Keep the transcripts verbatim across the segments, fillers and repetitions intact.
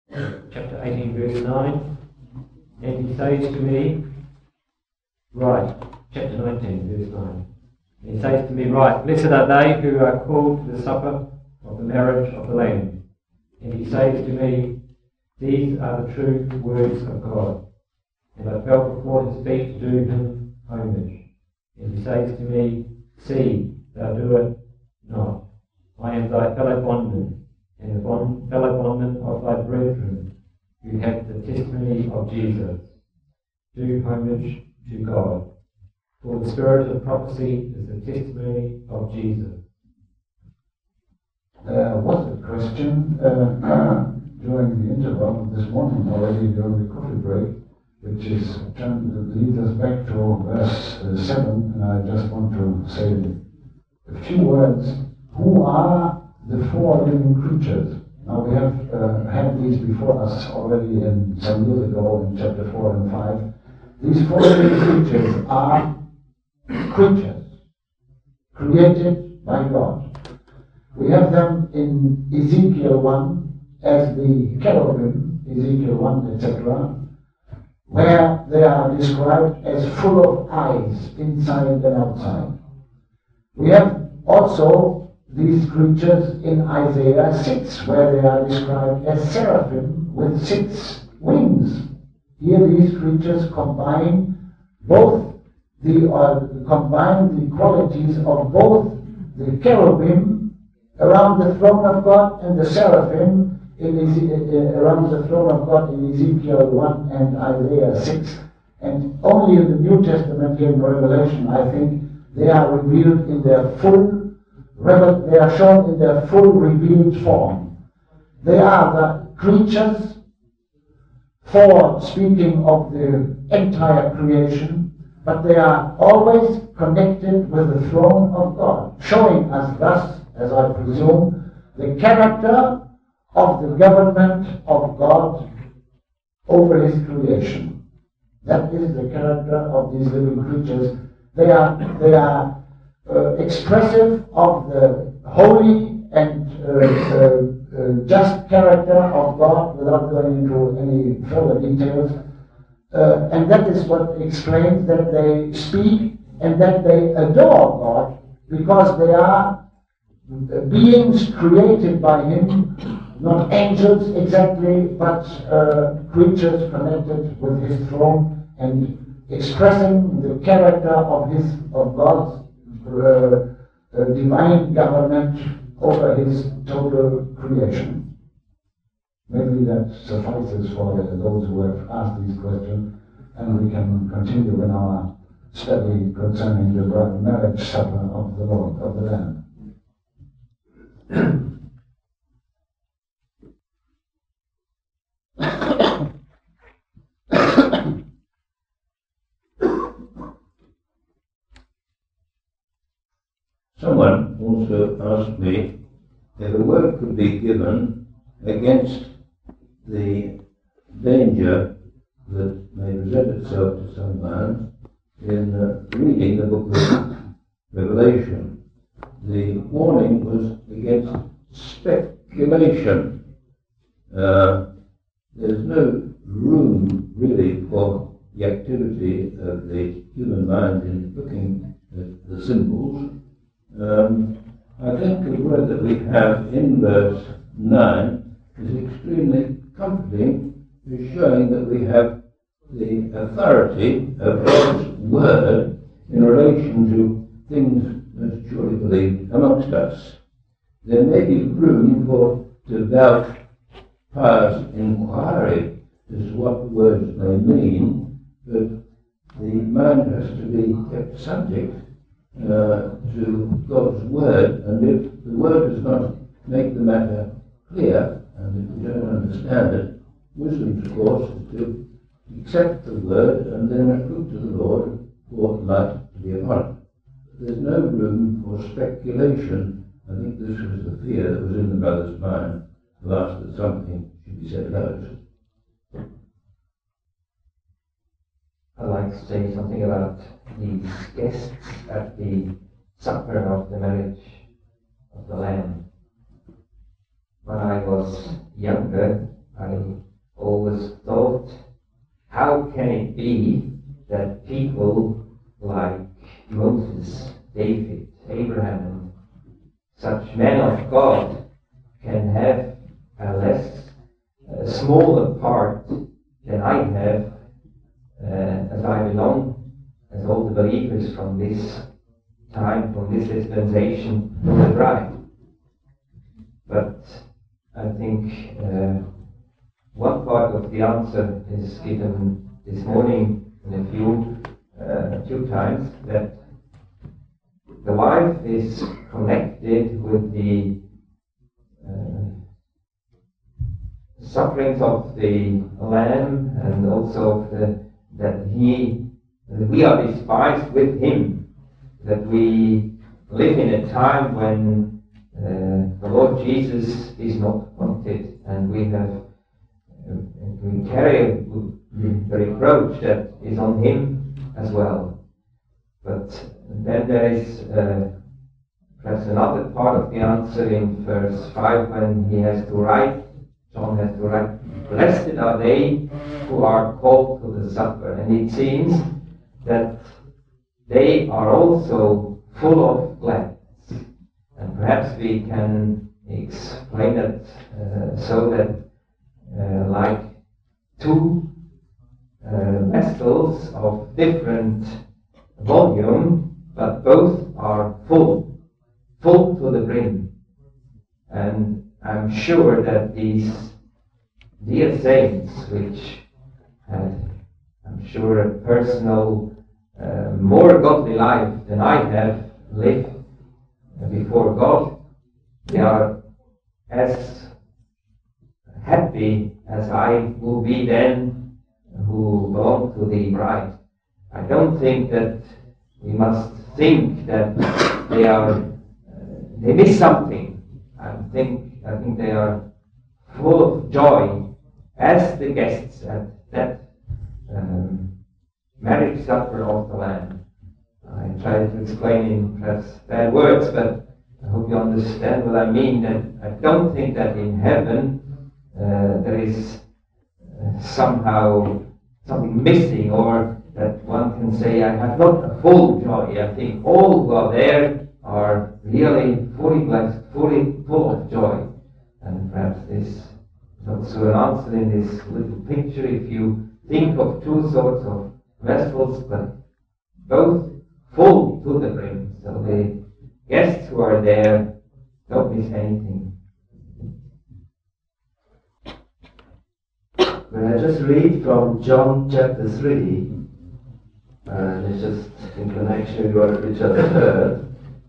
chapter eighteen, verse nine. And he says to me, right, chapter nineteen, verse nine. And he says to me, right, blessed are they who are called to the supper of the marriage of the Lamb. And he says to me, these are the true words of God. And I fell before his feet to do him homage. And he says to me, see, thou do it not. I am thy fellow bondman, and the bond, fellow bondman of thy brethren, who have the testimony of Jesus. Do homage to God. For the spirit of prophecy is the testimony of Jesus. There was a question uh, during the interval this morning already, during the coffee break, which is trying to lead us back to verse uh, seven, and I just want to say a few words. Who are the four living creatures? Now we have uh, had these before us already in some years ago in chapter four and five. These four living creatures are creatures created by God. We have them in Ezekiel one as the cherubim, Ezekiel one, et cetera, where they are described as full of eyes, inside and outside. We have also these creatures in Isaiah six, where they are described as seraphim with six wings. Here these creatures combine both the uh, combine the qualities of both the cherubim around the throne of God and the seraphim in Eze- uh, around the throne of God in Ezekiel one and Isaiah six. And only in the New Testament, here in Revelation, I think, they are revealed in their full They are shown in their full revealed form. They are the creatures, for speaking of the entire creation, but they are always connected with the throne of God, showing us thus, as I presume, the character of the government of God over his creation. That is the character of these living creatures. They are, they are Uh, expressive of the holy and uh, uh, uh, just character of God, without going into any further details. Uh, and that is what explains that they speak and that they adore God, because they are beings created by him, not angels exactly, but uh, creatures connected with his throne and expressing the character of his of God's Uh, uh, divine government over his total creation. Maybe that suffices for uh, those who have asked these questions, and we can continue in our study concerning the marriage supper of the Lord, of the Lamb. Someone also asked me if a word could be given against the danger that may present itself to some man in uh, reading the book of Revelation. The warning was against speculation. Uh, there's no room really for the activity of the human mind in looking at the symbols. Um, I think the word that we have in verse nine is extremely comforting, is showing that we have the authority of God's word in relation to things most surely believed amongst us. There may be room for devout, pious inquiry as to what the words may mean, but the mind has to be kept subject Uh, to God's word, and if the word does not make the matter clear, and if we don't understand it, wisdom's course is to accept the word and then look to the Lord for light to be upon it. There's no room for speculation. I think this was the fear that was in the brother's mind, to ask that something should be said about it. I'd like to say something about these guests at the supper of the marriage of the Lamb. When I was younger, I always thought, how can it be that people like Moses, David, Abraham, and such men of God can have a less, a smaller part than I have, uh, as I belong, as all the believers from this time, from this dispensation, to the bride. But I think uh, one part of the answer is given this morning in a few, uh, a few times, that the wife is connected with the uh, sufferings of the Lamb, and also of the, that he, that we are despised with him, that we live in a time when Uh, the Lord Jesus is not wanted, and we have uh, we carry the reproach that is on him as well. But then there is uh, perhaps another part of the answer in verse five, when he has to write, John has to write, "Blessed are they who are called to the supper." And it seems that they are also full of gladness. And perhaps we can explain it uh, so that uh, like two uh, vessels of different volume, but both are full, full to the brim. And I'm sure that these dear saints, which had, I'm sure, a personal, uh, more godly life than I have lived before God, they are as happy as I will be then, who belong to the bride. I don't think that we must think that they are uh, they miss something. I think I think they are full of joy as the guests at that um, marriage supper of the Lamb. I try to explain in perhaps bad words, but I hope you understand what I mean. That I don't think that in heaven uh, there is uh, somehow something missing, or that one can say, I have not a full joy. I think all who are there are really fully blessed, fully full of joy. And perhaps this is also an answer in this little picture. If you think of two sorts of vessels, but both full to the brim, so the guests who are there don't miss anything. When I just read from John chapter three, and it's just in connection with what we just heard,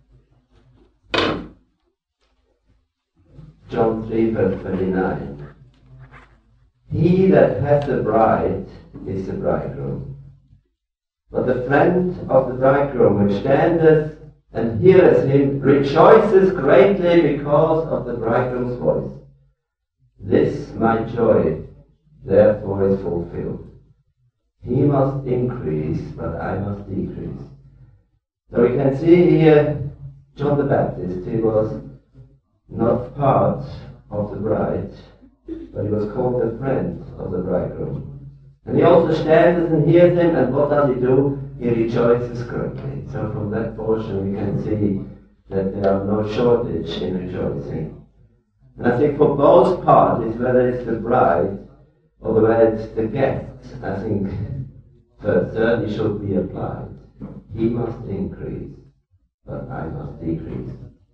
John three verse twenty-nine. He that hath the bride is the bridegroom. But the friend of the bridegroom which standeth and heareth him rejoices greatly because of the bridegroom's voice. This my joy therefore is fulfilled. He must increase, but I must decrease. So we can see here John the Baptist. He was not part of the bride, but he was called the friend of the bridegroom. And he also stands and hears him, and what does he do? He rejoices greatly. So from that portion we can see that there are no shortage in rejoicing. And I think for both parties, whether it's the bride or whether it's the guests, I think verse thirty should be applied. He must increase, but I must decrease.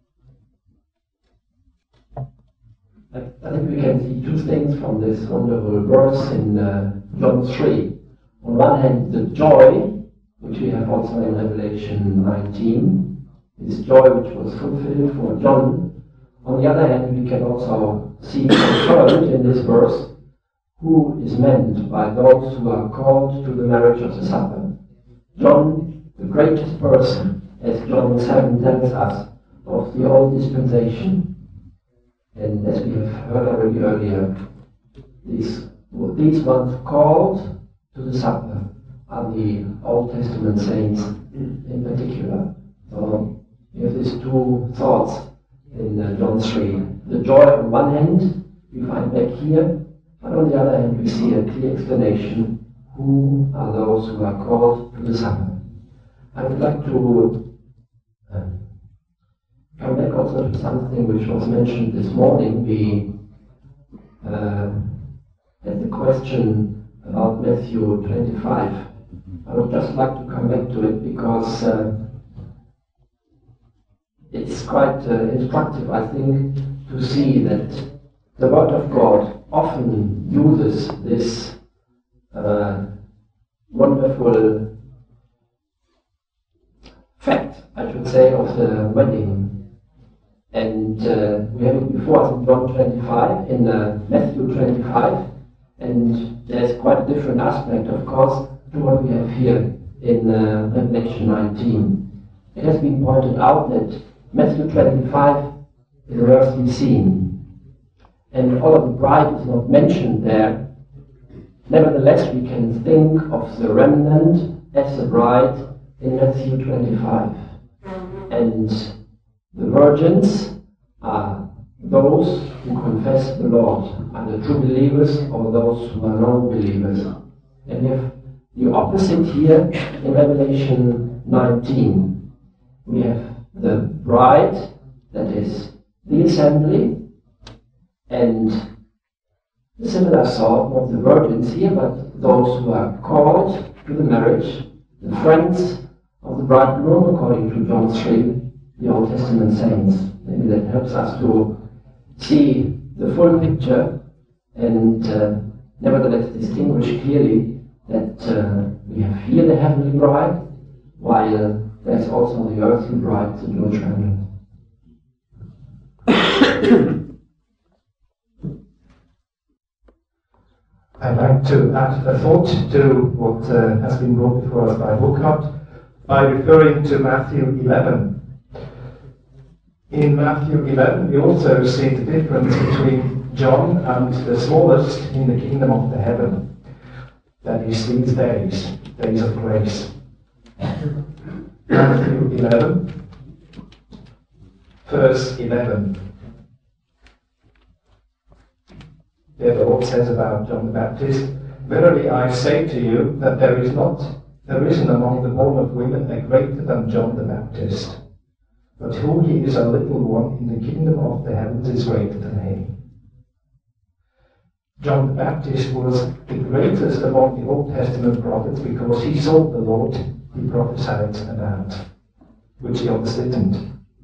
I think we can see two things from this wonderful verse in uh, John three. On one hand, the joy, which we have also in Revelation nineteen, this joy which was fulfilled for John. On the other hand, we can also see confirmed in this verse who is meant by those who are called to the marriage of the supper. John, the greatest person, as John seven tells us, of the old dispensation. And as we have heard already earlier, these, these ones called to the supper are the Old Testament saints in particular. So we have these two thoughts in uh, John three. The joy on one hand we find back here, But on the other hand, we see a clear explanation who are those who are called to the supper. I would like to um, come back also to something which was mentioned this morning. We uh, had the question about Matthew twenty-five. I would just like to come back to it because uh, it's quite uh, instructive, I think, to see that the Word of God often uses this uh, wonderful fact, I should say, of the wedding. And uh, we have it before us in John twenty-five, in uh, Matthew twenty-five, and there's quite a different aspect, of course, to what we have here in uh, Revelation nineteen. It has been pointed out that Matthew twenty-five is an earthly scene, and all of the bride is not mentioned there. Nevertheless, we can think of the remnant as the bride in Matthew twenty-five. And the virgins are those who confess the Lord, are the true believers or those who are non-believers. And we have the opposite here in Revelation nineteen. We have the bride, that is the assembly, and the similar sort, not the virgins here, but those who are called to the marriage, the friends of the bridegroom, according to John three, the Old Testament saints. Maybe that helps us to see the full picture and uh, nevertheless distinguish clearly that uh, we have here the heavenly bride, while there's also the earthly bride, the Jewish remnant. I'd like to add a thought to what uh, has been brought before us by Burkhard by referring to Matthew eleven. In Matthew eleven, we also see the difference between John and the smallest in the kingdom of the heaven. That is these days, days of grace. Matthew eleven, verse eleven. There the Lord says about John the Baptist, "Verily I say to you that there is not there isn't among the born of women a greater than John the Baptist. But who he is a little one in the kingdom of the heavens is greater than he." John the Baptist was the greatest among the Old Testament prophets because he saw the Lord he prophesied about, which the others didn't.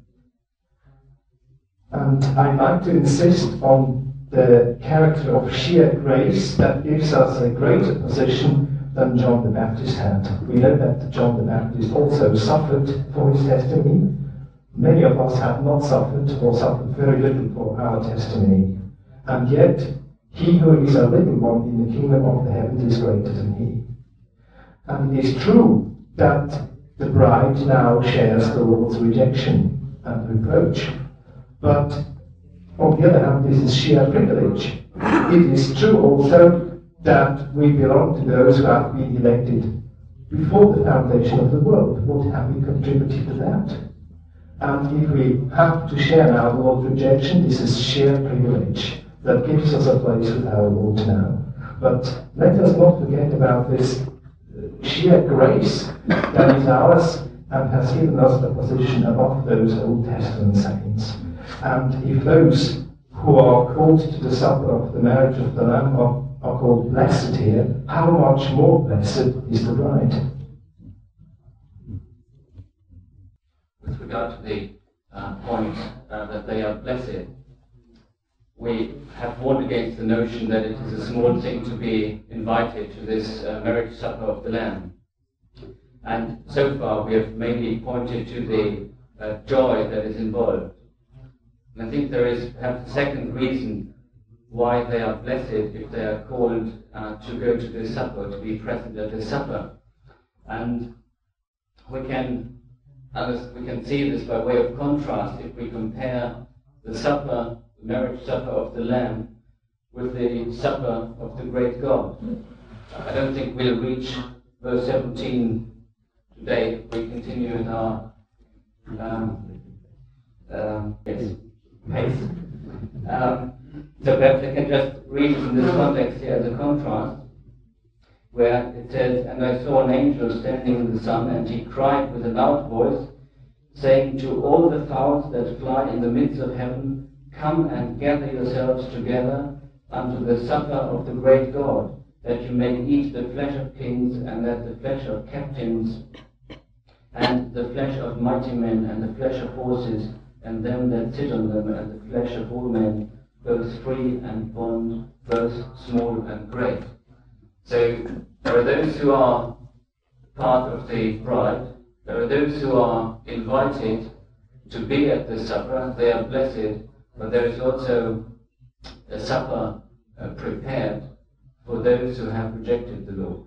And I'd like to insist on the character of sheer grace that gives us a greater position than John the Baptist had. We know that John the Baptist also suffered for his testimony. Many of us have not suffered or suffered very little for our testimony. And yet, he who is a little one in the kingdom of the heavens is greater than he. And it is true that the bride now shares the Lord's rejection and reproach. But on the other hand, this is sheer privilege. It is true also that we belong to those who have been elected before the foundation of the world. What have we contributed to that? And if we have to share now the Lord's rejection, this is sheer privilege that gives us a place with our Lord now. But let us not forget about this sheer grace that is ours and has given us a position above those Old Testament saints. And if those who are called to the supper of the marriage of the Lamb are, are called blessed here, how much more blessed is the bride? With regard to the uh, point uh, that they are blessed, we have warned against the notion that it is a small thing to be invited to this uh, marriage supper of the Lamb. And so far we have mainly pointed to the uh, joy that is involved. And I think there is perhaps a second reason why they are blessed if they are called uh, to go to this supper, to be present at this supper. And we can, and we can see this by way of contrast if we compare the supper, the marriage supper of the Lamb, with the supper of the great God. I don't think we'll reach verse seventeen today if we continue in our um, um, yes, pace. Um, So perhaps I can just read in this context here as a contrast, where it says, "And I saw an angel standing in the sun, and he cried with a loud voice, saying to all the fowls that fly in the midst of heaven, Come and gather yourselves together unto the supper of the great God, that you may eat the flesh of kings, and that the flesh of captains, and the flesh of mighty men, and the flesh of horses, and them that sit on them, and the flesh of all men, both free and bond, both small and great." So there are those who are part of the bride, there are those who are invited to be at the supper, they are blessed, but there is also a supper uh, prepared for those who have rejected the Lord.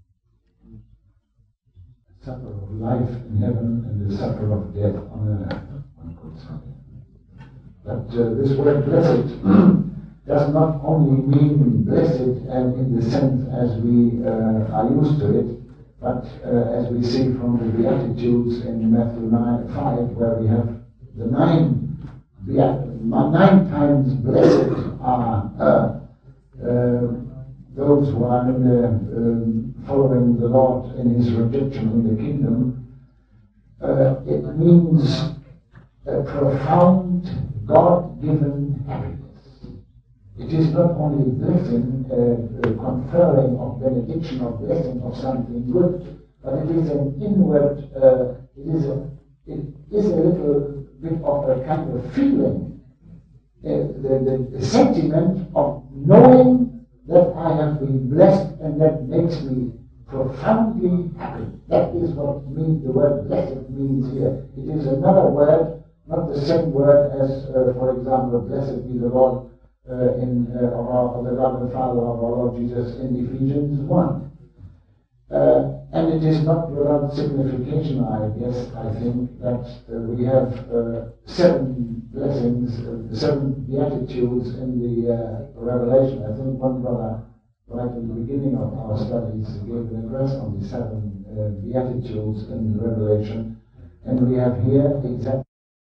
The supper of life in heaven and the supper of death on earth, one could say. But uh, this word blessed does not only mean blessed and in the sense as we uh, are used to it, but uh, as we see from the Beatitudes in Matthew nine, five, where we have the nine, nine times blessed are uh, uh, those who are in the, um, following the Lord in his rejection in the kingdom. Uh, it means a profound God-given happiness. It is not only blessing, uh, uh, conferring of benediction or blessing of something good, but it is an inward, uh, it is a, it is a little bit of a kind of feeling, uh, the, the, the sentiment of knowing that I have been blessed, and that makes me profoundly happy. That is what means the word blessed means here. It is another word, not the same word as, uh, for example, blessed be the Lord uh, in uh, of, our, of the God and Father of our Lord Jesus in Ephesians one. Uh, and it is not without signification, I guess, I think, that uh, we have uh, seven blessings, uh, seven beatitudes in the uh, Revelation. I think one brother, right at the beginning of our studies, gave an address on the seven uh, beatitudes in Revelation. And we have here exactly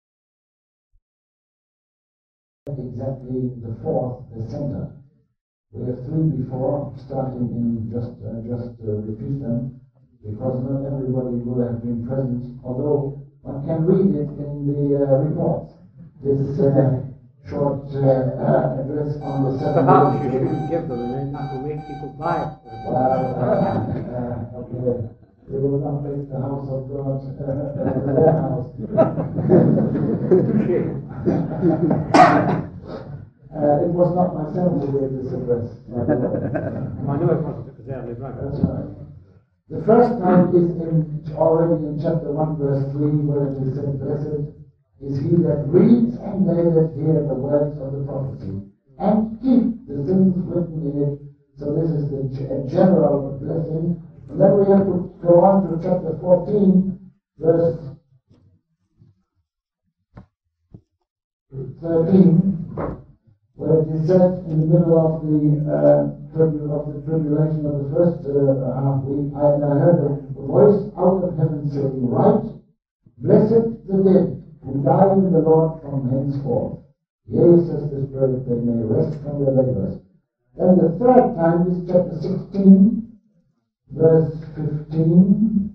exactly the fourth, the center. We have three before, starting in just uh, just uh, repeat them, because not everybody will have been present, although one can read it in the uh, reports. This uh, short uh, uh, address on the seven. Perhaps you shouldn't give them, and then that will make people buy it. Well, uh, okay. They will not make the house of God uh, their house. uh, it was not myself who gave this address. I know it wasn't, because they only wrote it. That's right. The first time is in, already in chapter one, verse three, where it is said, "Blessed is he that reads and they that hear the words of the prophecy, and keep the things written in it." So this is the a general blessing. And then we have to go on to chapter fourteen, verse thirteen, where it is said in the middle of the uh, tribu- of the tribulation of the first uh, half week, I, and I heard a voice out of heaven saying, "Write, blessed the dead who die in the Lord from henceforth. Yea, says the Spirit, they may rest from their labors." Then the third time is chapter sixteen, verse fifteen.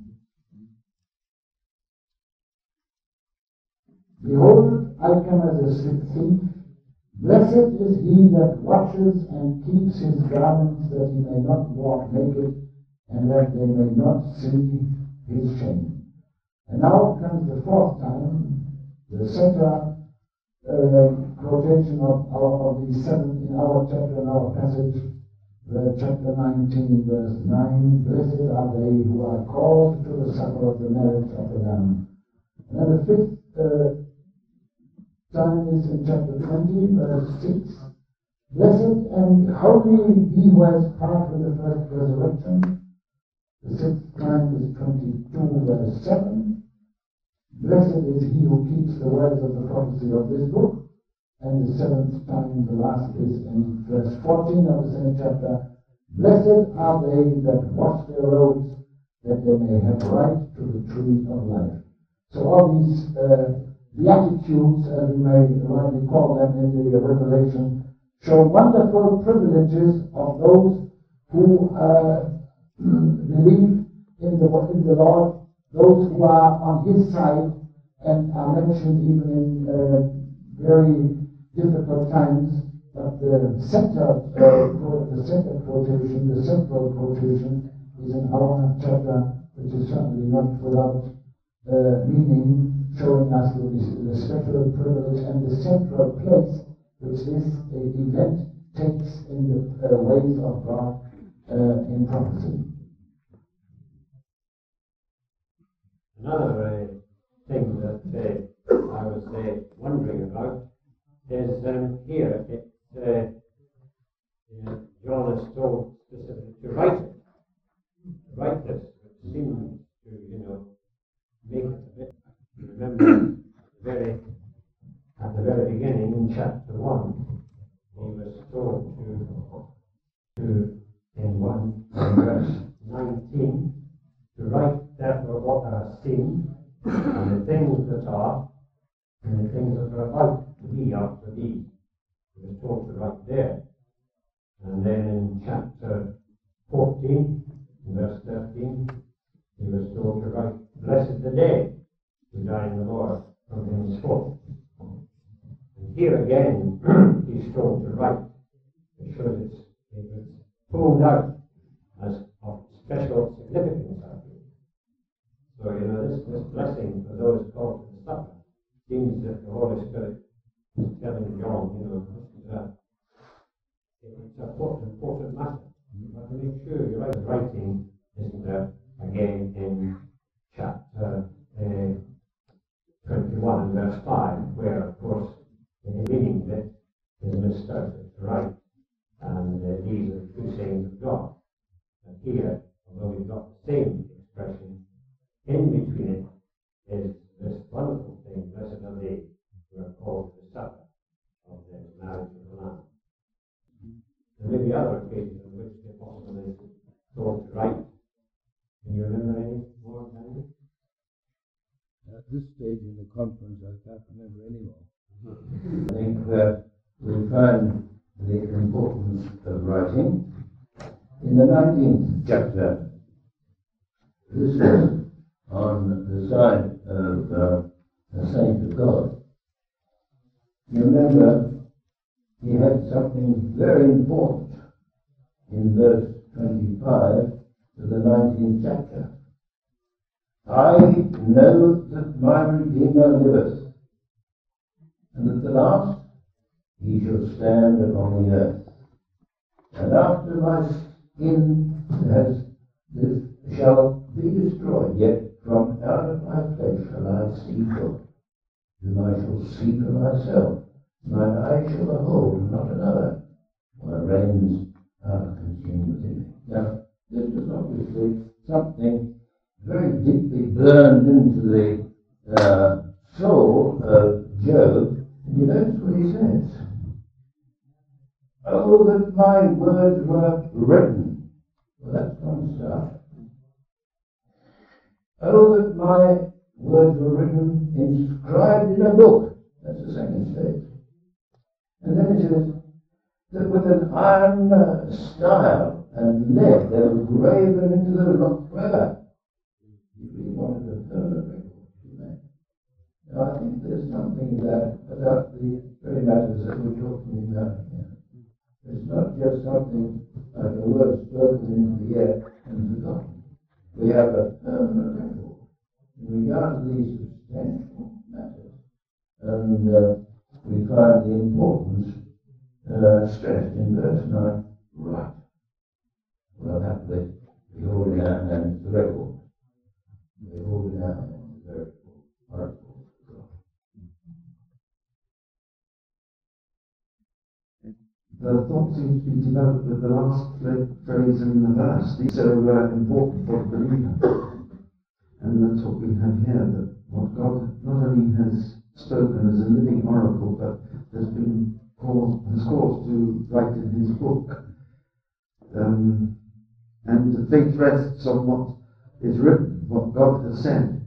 "Behold, I come as a thief. Blessed is he that watches and keeps his garments, that he may not walk naked, and that they may not see his shame." And now comes the fourth time, the center uh, quotation of, our, of the seven in our chapter, in our passage, uh, chapter nineteen, verse nine. "Blessed are they who are called to the supper of the marriage of the Lamb." And then the fifth uh, time is in chapter twenty, verse six. "Blessed and holy he who has part with the first resurrection." The sixth time is twenty-two, verse seven. "Blessed is he who keeps the words of the prophecy of this book." And the seventh time, the last, is in verse fourteen of the same chapter. "Blessed are they that wash their robes, that they may have right to the tree of life." So all these uh, beatitudes, as we may rightly call them in the Revelation, show wonderful privileges of those who uh, believe in the, in the Lord, those who are on His side, and are mentioned even in uh, very difficult times. But the center, uh, the center quotation, the central quotation, is in our chapter, which is certainly not without uh, meaning, showing us the, the special privilege and the central place which this uh, event takes in the uh, ways of God uh, in prophecy. Another uh, thing that uh, I was uh, wondering about is um, here, it's uh, uh, John is told specifically to write it. Write this, which seems to, you know, make it a bit. Remember, very, at the very beginning in chapter one, he was told to, to in one verse nineteen, to write therefore what are seen, and the things that are, and the things that are about to be after these. He was told to write there. And then in chapter fourteen, in verse thirteen, he was told to write, blessed the day who die in the Lord from henceforth. And here again, he's told to write. It shows it's, it's pulled out as of special significance, I think. So, you know, this, this blessing for those called to the supper seems that the Holy Spirit is telling John, you know, this is a, it's an important, important matter. You have to make sure you're right. Writing, isn't there, again in chapter uh, twenty-one, verse five, where, of course, the meaning bit is mistaken, right? And uh, these are two sayings of God. And here, although we've got the same expression, in between it is this wonderful thing, blessed are they who are called to the supper of the marriage of the Lamb. There may be other occasions on which the apostle is told to write. Can you remember any more, Daniel? At this stage in the conference, I can't remember any more. I think that we find the importance of writing. In the nineteenth chapter, this is on the side of uh, a saint of God. You remember, he had something very important in verse twenty-five of the nineteenth chapter. I know that my Redeemer liveth, and at the last he shall stand upon the earth. And after my skin has this shall be destroyed, yet from out of my flesh shall I see God, whom I shall see for myself. Mine eye shall behold, not another, while reigns are consumed within me. Now, this is obviously something very deeply burned into the uh, soul of Job. And you notice what he says. Oh, that my words were written. Well, that's one start. Oh, that my words were written, inscribed in a book. That's the second stage. And then it says that with an iron uh, style and lead they were graven into the rock forever. You really wanted to burn a record, didn't they? Now, I think there's something there about the very matters that we're talking about here. It's not just something like a word spoken into the air and forgotten. We have a permanent record in regard to these substantial matters. And uh, we find the importance uh, stressed in verse nine, right. Well, happily, we hold in our hands the record. We hold in our hands the very article of God. The thought seems to be developed with the last phrase in the verse. These are uh, important for the believer. And that's what we have here, that what God not only has spoken as a living oracle, but has been caused, has caused to write in his book. Um, and the faith rests on what is written, what God has said.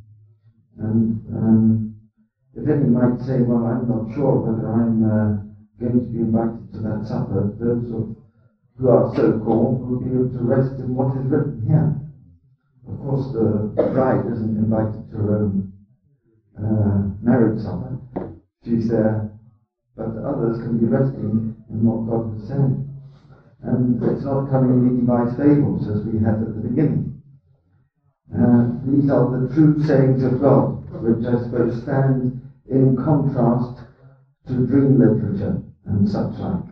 And um, if any might say, well, I'm not sure whether I'm uh, going to be invited to that supper, those of, who are so-called will be able to rest in what is written here. Of course, the bride isn't invited to her own uh, marriage supper. She's there, but others can be resting in what God has said. And it's not cunningly devised fables as we had at the beginning. Uh, these are the true sayings of God, which I suppose stand in contrast to dream literature and such like.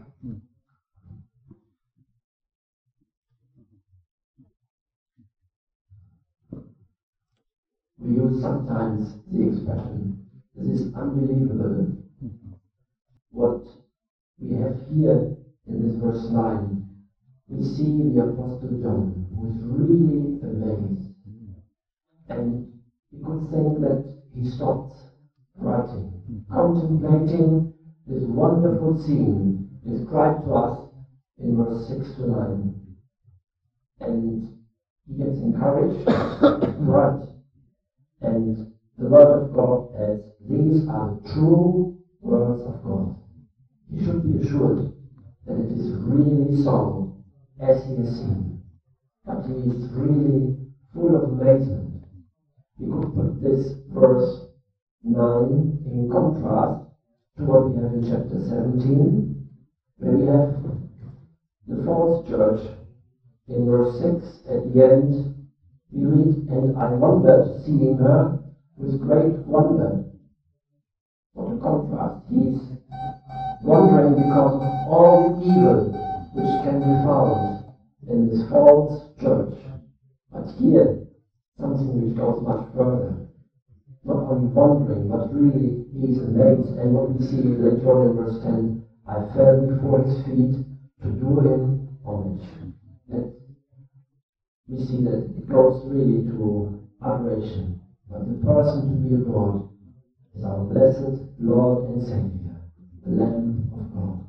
We use sometimes the expression, this is unbelievable. What we have here in this verse nine, we see the Apostle John, who is really amazed. And we could think that he stopped writing, contemplating this wonderful scene described to us in verse six to nine. And he gets encouraged to write. And the word of God as these are the true words of God. He should be assured that it is really so as he has seen. But he is really full of amazement. We could put this verse nine in contrast to what we have in chapter seventeen, where we have the false church. In verse six, at the end, we read, and I wondered, seeing her, with great wonder. What a contrast. He's wondering because of all the evil which can be found in this false church. But here, something which goes much further. Not only wondering, but really he's amazed. And what we see later on in verse ten, I fell before his feet to do him homage. And we see that it goes really to adoration. But the person to be adored is our blessed Lord and Savior, the Lamb of God.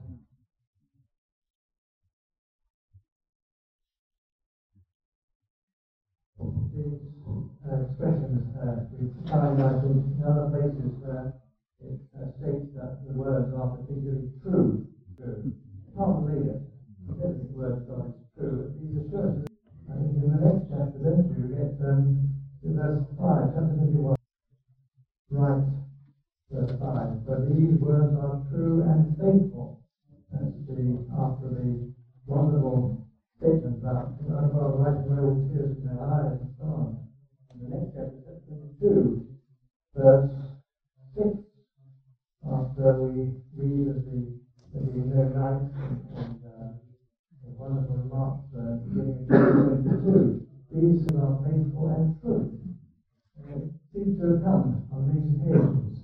These uh, expressions uh, we find that in other places where it uh, states that the words are particularly true. True. I can't believe it. Every word of God is true. These assurances. And in the next chapter, then you get um, to verse five, chapter twenty-one. Right, verse five. But these words are true and faithful. That's the after the wonderful statement about God wiping away all tears from their eyes and so on. In the next chapter, chapter twenty-two, verse six. After we read of the that we know night and, and uh, the wonderful remarks uh, beginning of chapter twenty-two, these who are faithful and true. And it seems to have come on these occasions.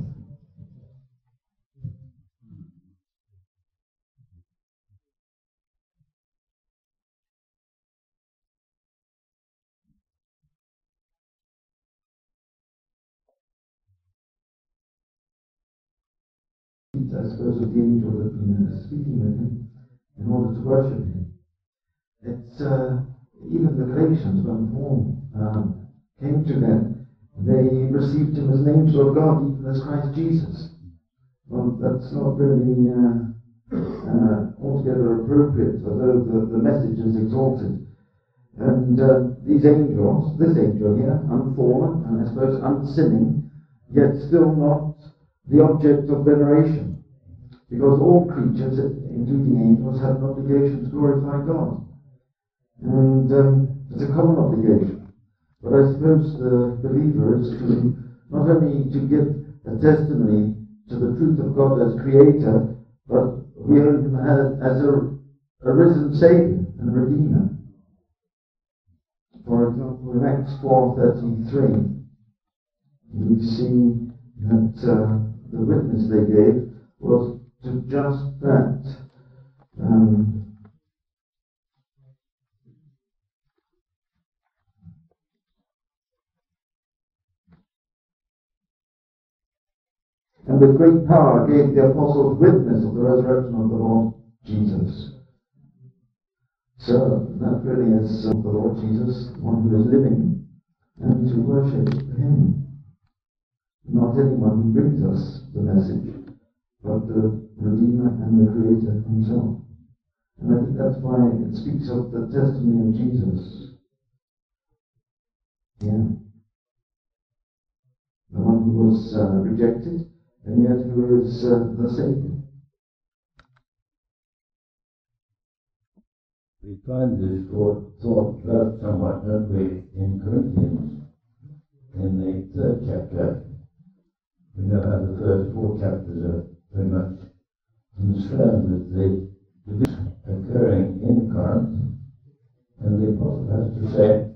I suppose of the angel that had been uh, speaking with him in order to worship him. It's uh, even the Galatians, when Paul um, came to them, they received him as an angel of God, even as Christ Jesus. Well, that's not really uh, uh, altogether appropriate, although the, the message is exalted. And uh, these angels, this angel here, unfallen and I suppose unsinning, yet still not the object of veneration. Because all creatures, including angels, have an obligation to glorify God. And um, it's a common obligation. But I suppose the believer is to not only to give a testimony to the truth of God as Creator, but we own Him as a, a risen Saviour and Redeemer. For example, in Acts four thirty-three, we see that uh, the witness they gave was to just that. Um, and with great power gave the apostles witness of the resurrection of the Lord Jesus. So that really is uh, the Lord Jesus, one who is living, and to worship Him. Not anyone who brings us the message, but the Redeemer and the Creator himself. And I think that's why it speaks of the testimony of Jesus. Yeah. The one who was uh, rejected, and yet who is uh, the Savior. We find this thought, thought dwelt somewhat, don't we, in Corinthians, in the third chapter. We know how the first four chapters are very much concerned with the division occurring in Corinth, and the apostle has to say,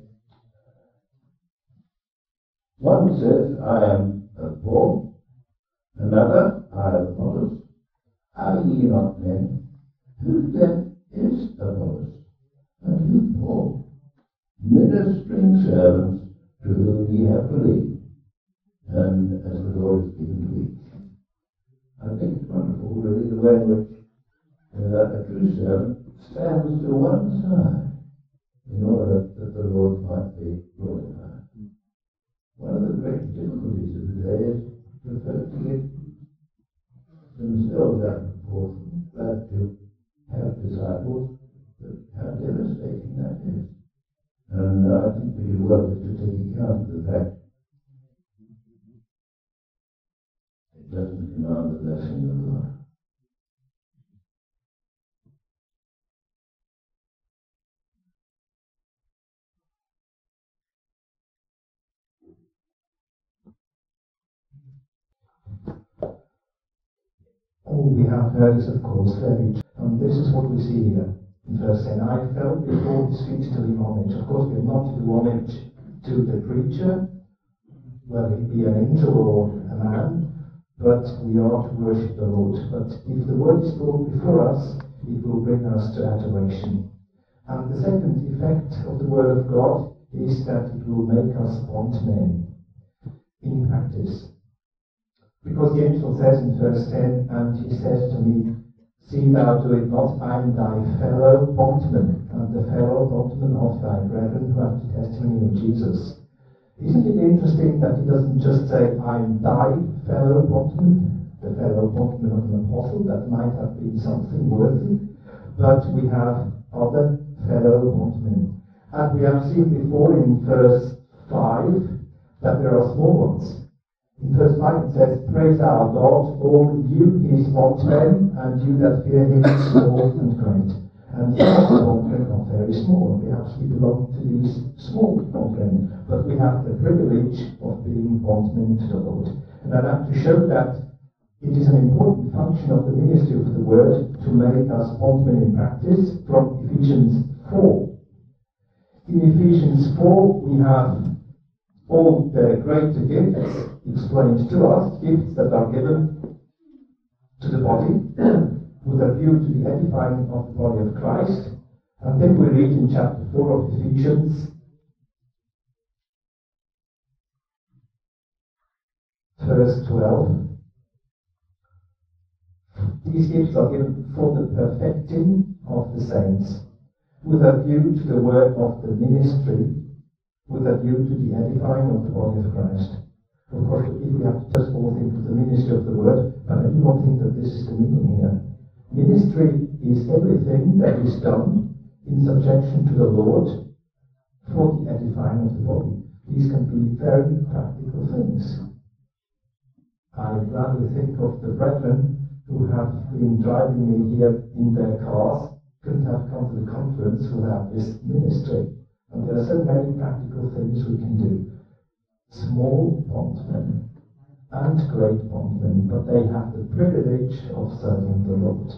one says, I am of Paul, another, I am Apollos. Are ye not men? Who then is Apollos? And who Paul? Ministering servants to whom ye have believed, and as the Lord has given to each. I think it's wonderful, really, the way in which uh, a true servant stands to one side in order that the Lord might be glorified. One of the great difficulties of the day is for folk to get themselves out of proportion, glad to have disciples, but how devastating that is. And uh, I think we do well just to take account of the fact it doesn't command the blessing of God. All we have heard is, of course, very true. And this is what we see here in verse ten. I fell before his feet to do homage. Of course, we are not to do homage to the preacher, whether he be an angel or a man, but we are to worship the Lord. But if the word is brought before us, it will bring us to adoration. And the second effect of the word of God is that it will make us bondmen in practice. Because the angel says in verse ten, and he says to me, see thou do it not, I am thy fellow bondman, and the fellow bondman of thy brethren who have the testimony of Jesus. Isn't it interesting that he doesn't just say, I am thy fellow bondman, the fellow bondman of an apostle? That might have been something worthy. But we have other fellow bondmen. And we have seen before in verse five that there are small ones. In verse five it says, praise our God, all you his bondmen, and you that fear him, small and great. And some of the bondmen are very small. Perhaps we belong to these small bondmen, but we have the privilege of being bondmen to the Lord. And I'd like to show that it is an important function of the ministry of the word to make us bondmen in practice from Ephesians four. In Ephesians four we have all the greater gifts explained to us, gifts that are given to the body with a view to the edifying of the body of Christ. And then we read in chapter four of Ephesians, verse twelve, these gifts are given for the perfecting of the saints, with a view to the work of the ministry, with a view to the edifying of the body of Christ. Of course, if we have to just all think of the ministry of the word, but I do not think that this is the meaning here. Ministry is everything that is done in subjection to the Lord for the edifying of the body. These can be very practical things. I gladly think of the brethren who have been driving me here in their cars, couldn't have come to the conference without this ministry. And there are so many practical things we can do. Small bondmen and great bondmen, but they have the privilege of serving the Lord.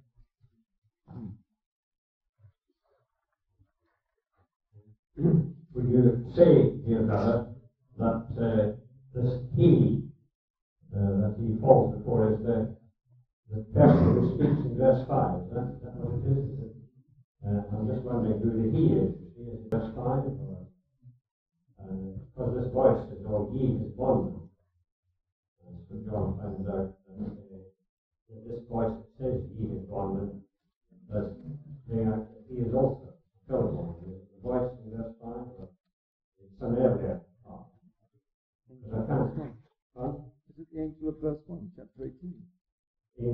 Would you say, dear brother, that uh, this he uh, that he falls before is the, the person who speaks in verse five? Is that, is that what it is? Uh, I'm just wondering who the he is. Is he in verse five? Or, uh, because this voice is all he is one. Uh, so John finds out that uh, this voice that says he is one, but bring out that he is also fellow one. The voice in verse five, or it's some earlier part. Because I can't. Huh? Is it the angel of verse one, chapter eighteen?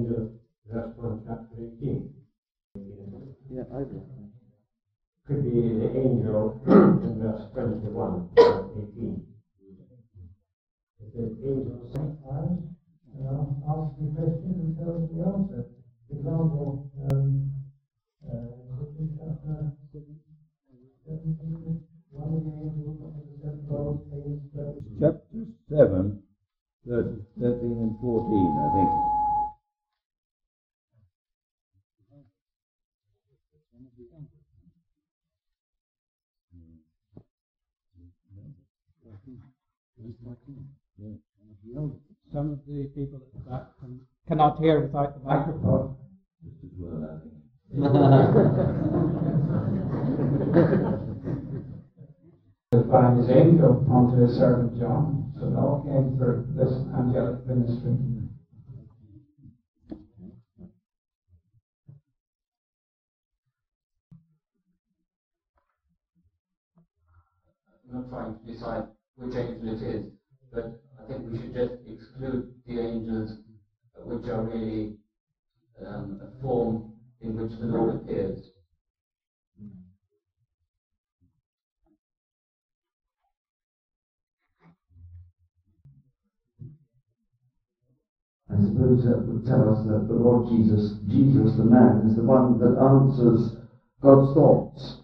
Yeah, over. Could be the angel in verse twenty-one, verse eighteen. It says angel sometimes you know, ask the question and tell us the answer. For example, um, uh, chapter seventeen, one of the angels of the seven bowls came and spoke. Chapter seven, verses thirteen and fourteen, I think. Some of the people at the back can, cannot hear without the microphone. Just as well, I think. By his angel unto his servant John. So it all came through this angelic ministry. I'm not trying to decide which angel it is, but I think we should just exclude the angels which are really um, a form in which the Lord appears. I suppose that would tell us that the Lord Jesus, Jesus the man, is the one that answers God's thoughts.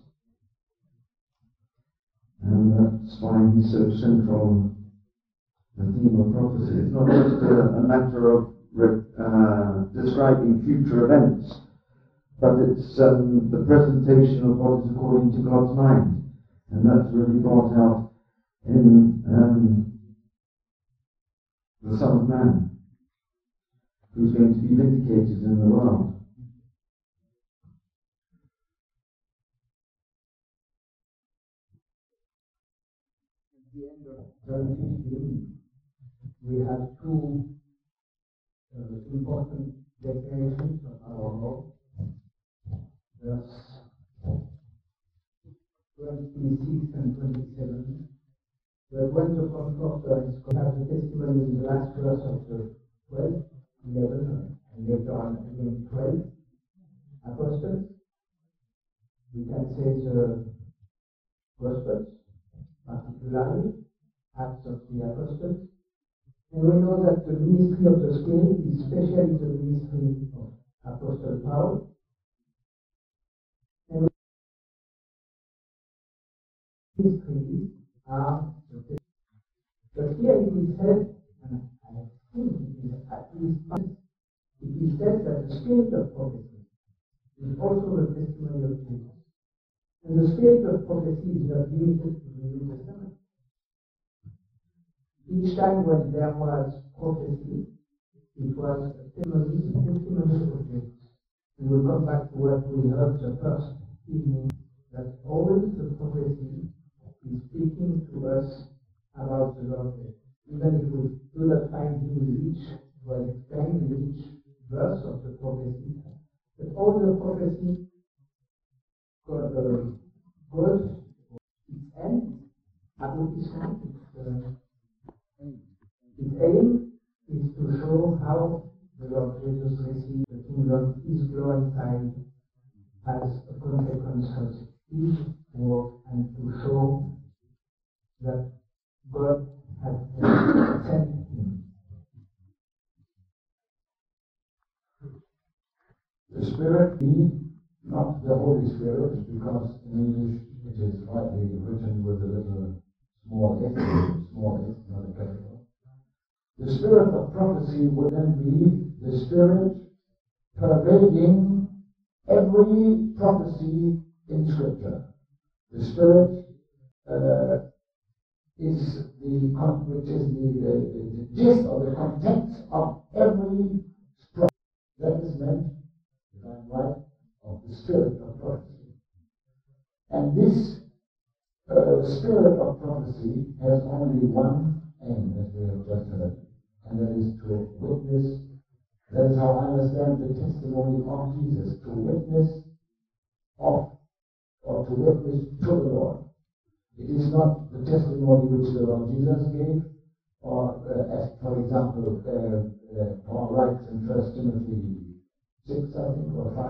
And that's why he's so central, the theme of prophecy. It's not just a, a matter of uh, describing future events, but it's um, the presentation of what is according to God's mind. And that's really brought out in um, the Son of Man, who's going to be vindicated in the world. At the end of John fifteen, we have two uh, important declarations of our Lord. Verse twenty-six and twenty-seven. But when the Comforter is come, have the testimony in the last verse of the twelve, eleven, and later on again twelve apostles. We can say the Gospels, particularly Acts of the Apostles. And we know that the ministry of the Spirit is especially the ministry of Apostle Paul. And ministries are the testimony. But here it is said, and I think it is at least it is said that the spirit of prophecy is also the testimony of Jesus. And the spirit of prophecy is not limited to the New Testament. Each time when there was prophecy, it was a testimony, a testimony of Jesus. And we'll come back to what we heard the first evening, that all the prophecy is speaking to us about the Lord. Even if we do not find him in each, well explained in each verse of the prophecy, but all the prophecy God, uh, God its end, about his hand, its, uh, its aim is to show how the Lord Jesus received the kingdom is glorified as a consequence of his work, and to show that God has sent him. The Spirit, he, not the Holy Spirit, because in English it is rightly written with a little small s, small s, not a capital. The Spirit of prophecy would then be the Spirit pervading every prophecy in Scripture. The Spirit uh, is the which is the, the, the, the gist or the context of every prophecy. That is meant, if I'm right, of the spirit of prophecy. And this uh, spirit of prophecy has only one aim, as we have just heard, and that is to witness. That is how I understand the testimony of Jesus, to witness of, or to witness to the Lord. It is not the testimony which the Lord Jesus gave, or uh, as, for example, uh, uh, Paul writes in First Timothy six, I think, or five,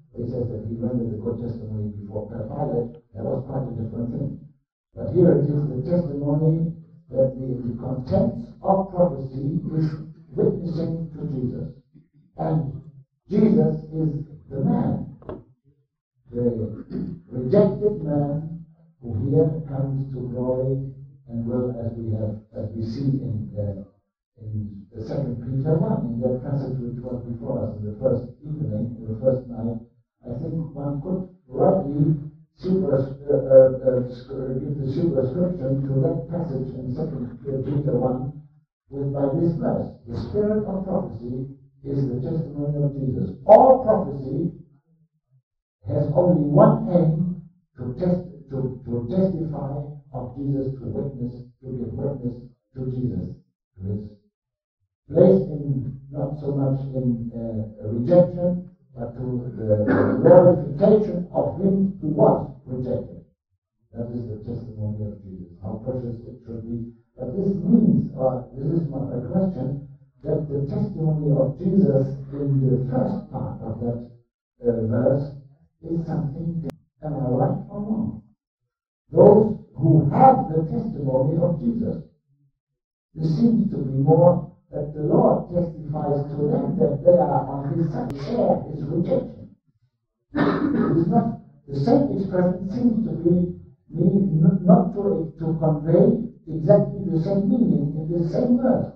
He says that he rendered a good testimony before Pilate. That was quite a different thing. But here it is the testimony that the, the contents of prophecy is witnessing to Jesus. And Jesus is the man, the rejected man who here comes to glory and will, as we have, as we see in uh, in the second Peter one, in that passage which was before us in the first evening, in the first night. I think one could rightly super, uh, uh, uh, give the superscription to that passage in second Peter one with by this verse: the spirit of prophecy is the testimony of Jesus. All prophecy has only one aim: to test, to, to testify of Jesus, to witness, to give witness to Jesus, to his place in, not so much in uh, rejection, but to the glorification of him who was rejected. That is the testimony of Jesus. How precious it should be. But this means, or this is my question, that the testimony of Jesus in the first part of that uh, verse is something different. Am I right or wrong? Those who have the testimony of Jesus, there seems to be more that the Lord testifies to them that they are on his side, share his rejection. It is not the same expression seems to be mean, not to, to convey exactly the same meaning in the same verse.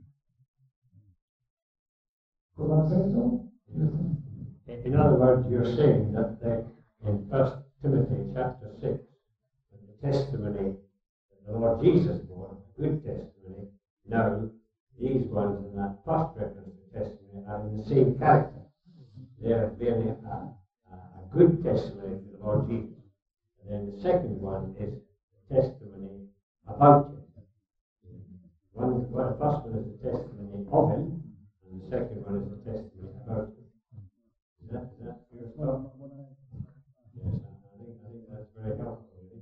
Could I say so? In other words, you're saying that they, in First Timothy chapter six, the testimony that the Lord Jesus bore, a good testimony, no, these ones in that first reference to testimony are in the same character. They are bearing a, a, a good testimony to the Lord Jesus. And then the second one is a testimony about him. One, one, the first one is a testimony of him, and the second one is a testimony about him. Is that, is that your thought? Yes, I think, I think that's very helpful. Really.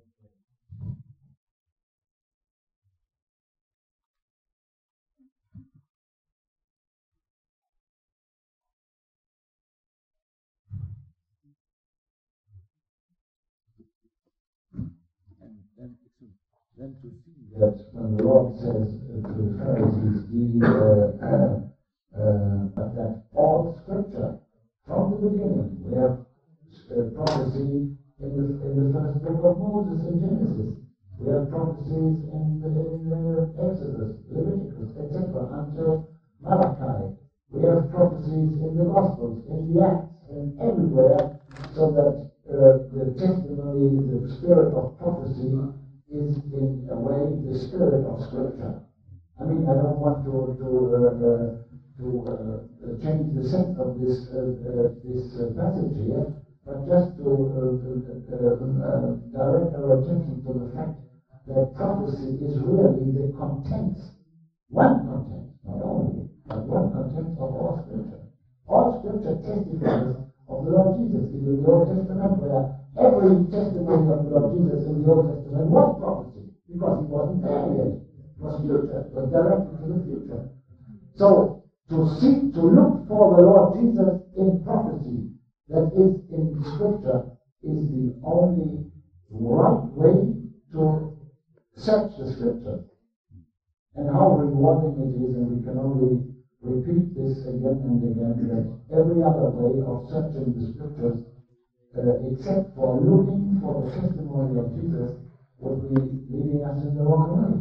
Then to see that when the Lord says uh, to the Pharisees, he, uh, uh, uh, that all Scripture from the beginning, we have uh, prophecy in the, in the first book of Moses in Genesis. We have prophecies in, the, in the Exodus, Leviticus, et cetera, until Malachi. We have prophecies in the Gospels, in the Acts, and everywhere, so that uh, the testimony, the spirit of prophecy, is in a way the spirit of Scripture. I mean, I don't want to to uh, uh, to uh, change the sense of this uh, uh, this uh, passage here, but just to uh, uh, uh, direct our attention to the fact that prophecy is really the contents, one content, not only, but one content of all Scripture. All Scripture testifies of the Lord Jesus. In the Old Testament, where every testimony of the Lord Jesus in the Old Testament was prophecy, because he wasn't there yet. It was future, it was directed to the future. So, to seek, to look for the Lord Jesus in prophecy that is in Scripture is the only right way to search the Scripture. And how rewarding it is, and we can only repeat this again and again, that every other way of searching the Scriptures, uh, except for looking for the testimony of Jesus, would be leading us in the wrong way.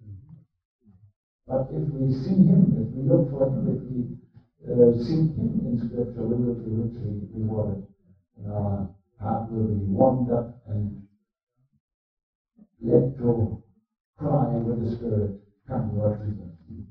But if we see him, if we look for him, if we uh, seek him in Scripture, we will be richly rewarded. And our heart will be warmed up and led to cry with the Spirit, "Come, Lord Jesus."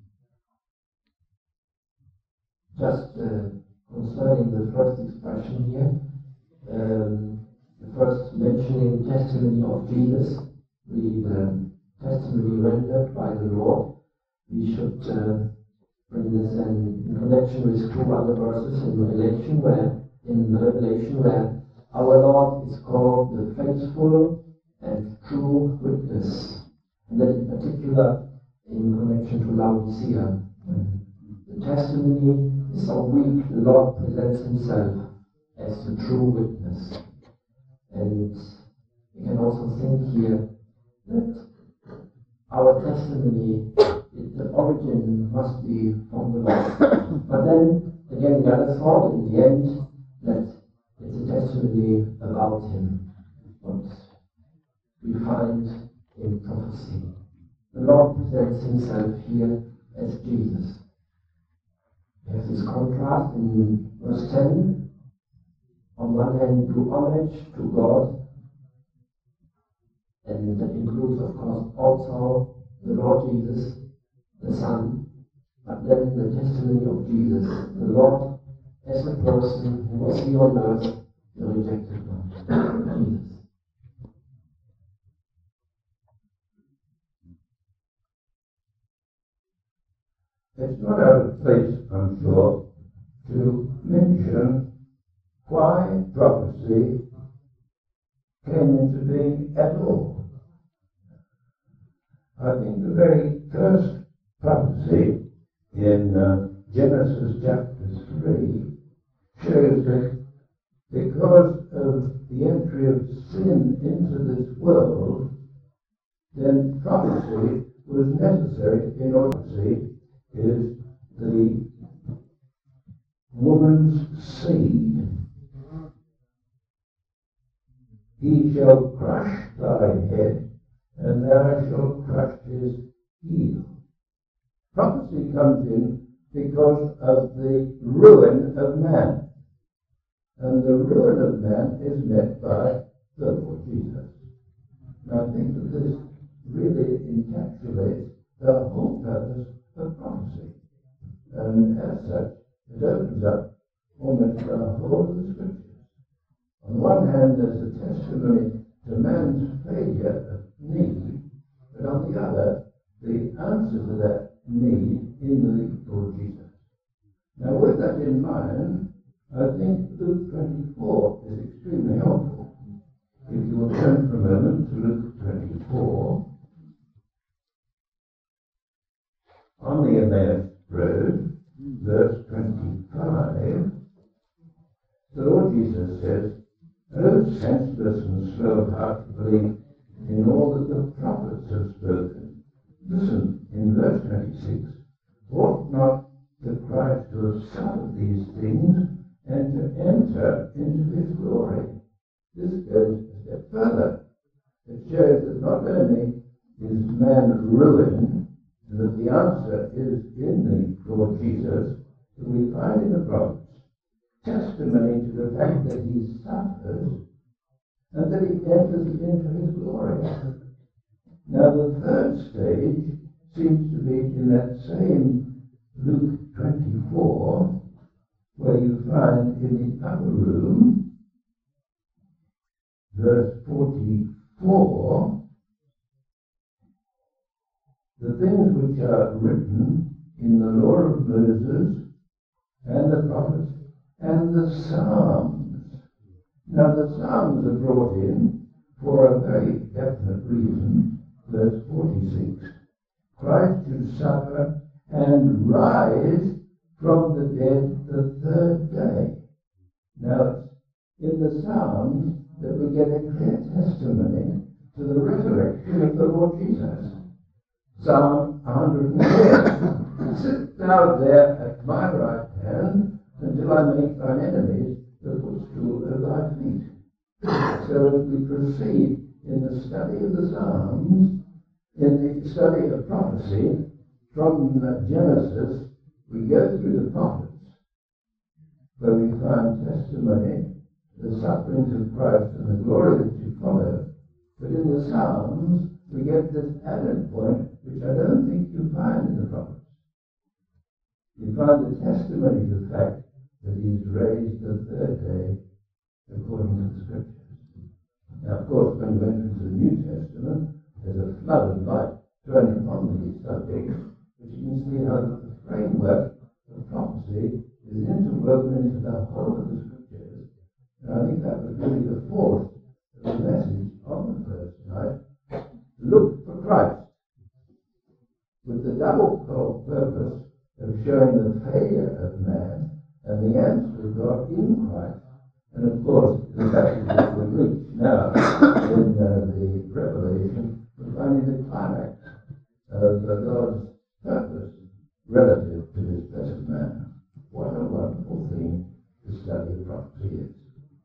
Just uh, concerning the first expression here, um, the first mentioning testimony of Jesus, the uh, testimony rendered by the Lord, we should uh, bring this in, in connection with two other verses in Revelation, where in Revelation where our Lord is called the faithful and true witness, and that in particular in connection to Laodicea. When the testimony is so weak, the Lord presents himself as the true witness. And we can also think here that our testimony, it, the origin must be from the Lord. But then, again, the other thought in the end, that it's a testimony about Him, what we find in prophecy. The Lord presents Himself here as Jesus. There's this contrast in verse ten. On one hand, do homage to God, and that includes, of course, also the Lord Jesus, the Son, but then the testimony of Jesus, the Lord as a person who was here on earth, the rejected one, Jesus. It's not out of place, I'm sure, to mention why prophecy came into being at all. I think the very first prophecy in uh, Genesis chapter three shows that because of the entry of sin into this world, then prophecy was necessary in order to see is the woman's seed. He shall crush thy head, and thou shalt crush his heel. Prophecy comes in because of the ruin of man. And the ruin of man is met by the Lord Jesus. And I think that this really encapsulates the whole purpose of prophecy. And as such, it opens up almost the whole of the Scriptures. On one hand, there's a testimony to man's failure of need, but on the other, the answer to that need in the Lord Jesus. Now, with that in mind, I think Luke twenty-four is extremely helpful. If you will turn for a moment to Luke twenty-four, on the Emmaus Road, verse twenty-five, the Lord Jesus says, O senseless and slow of heart to believe in all that the prophets have spoken. Listen, in verse twenty-six, ought not the Christ to have suffered these things and to enter into his glory? This goes a step further. It shows that not only is man ruined, and that the answer is in the Lord Jesus, but we find in the prophets testimony to the fact that he suffers and that he enters into his glory. Now the third stage seems to be in that same Luke twenty-four, where you find in the upper room, verse forty-four, the things which are written in the law of Moses and the prophets and the Psalms. Now the Psalms are brought in for a very definite reason. Verse forty-six, Christ should suffer and rise from the dead the third day. Now it's in the Psalms that we get a clear testimony to the resurrection of the Lord Jesus. Psalm one hundred ten, sit thou there at my right hand until I make thine enemies the footstool of thy feet. So as we proceed in the study of the Psalms, in the study of prophecy, from Genesis, we go through the prophets, where we find testimony, the sufferings of Christ and the glory that should follow. But in the Psalms, we get this added point, which I don't think you find in the prophets. You find the testimony to the fact that he is raised the third day according to the Scriptures. Now, of course, when you enter into the New Testament, there's a flood of light thrown upon these subjects, which you can see how the framework of prophecy is interwoven into the whole of the Scriptures. And I think that was really the force of the message on the first night. Look for Christ, with the double purpose of showing the failure of man and the answer of God in Christ, And of course, the passage that we reach now in uh, the Revelation, we find the climax of uh, God's purpose relative to this blessed man. What a wonderful thing to study prophecy is.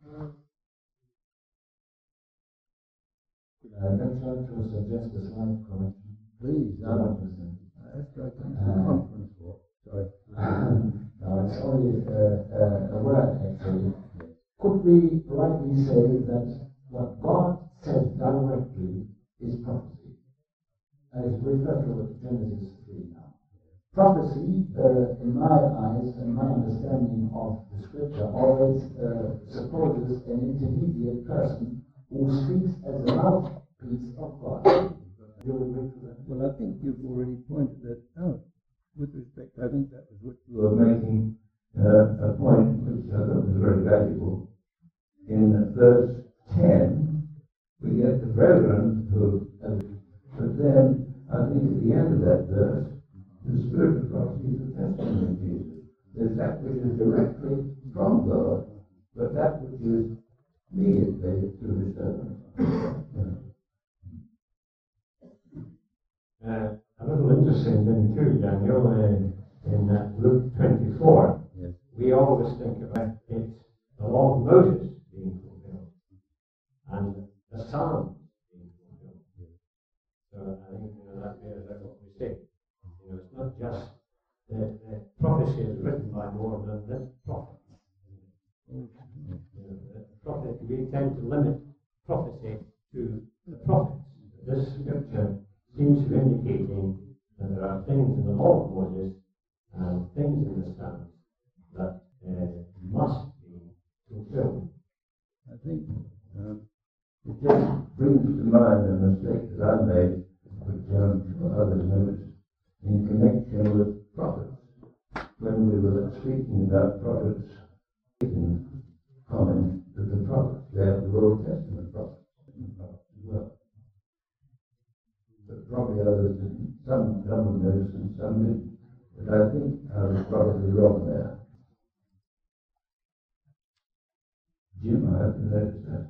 I can try to suggest a slight correction. Please, um, that's right. Uh, conference for. Sorry. No, it's only uh, uh, a word actually. Could we rightly say that what God says directly is prophecy? I refer to Genesis three now. Prophecy, uh, in my eyes and my understanding of the scripture, always uh, supposes an intermediate person who speaks as a mouthpiece of God. Do you agree to that? Well, I think you've already pointed that out. With respect, I think that was what you were making uh, a point which I thought was very valuable. In verse ten, we get the brethren who, uh, but then I think at the end of that verse, the spirit of prophecy is the testimony of Jesus. There's that which is directly from God, but that which is mediated through the servant. Uh, a little interesting thing too, Daniel, uh, in uh, Luke twenty-four, yes. We always think about it, the law of Moses being fulfilled, and the Psalms being fulfilled. Yes. So I think you know, that bears out what we say. You know, it's not just the, the prophecy is written by more than the prophet. You know, the prophet, we tend to limit prophecy to the prophets. This scripture seems to be indicating that there are things in the law of Moses and things in the Psalms that uh, must be fulfilled. I think um, it just brings to mind a mistake that I made, which um, others noticed, in connection with prophets. When we were speaking about prophets, in common to the prophets, they have the Old Testament prophets as well. But probably others didn't. Some, some would notice and some didn't. But I think I was probably wrong there. Jim, I hope you noticed that.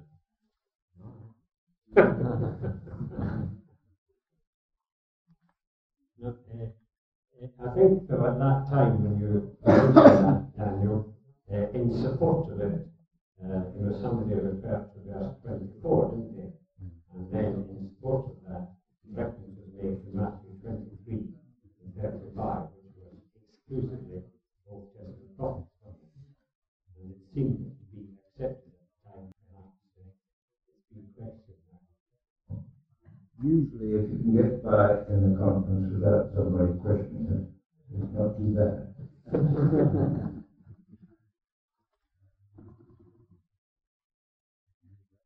No, uh, I think though at that time when you mentioned that, Daniel, uh, in support of it, uh, you know, somebody referred to verse twenty-four, didn't they? And then in support of that, reference was made to Matthew twenty-three and thirty-five, which was exclusively Old Testament prophets. And it seemed to be accepted at the time, perhaps uh, it's been questioned now. Usually, if you can get by in the conference without somebody questioning it, it's not too bad.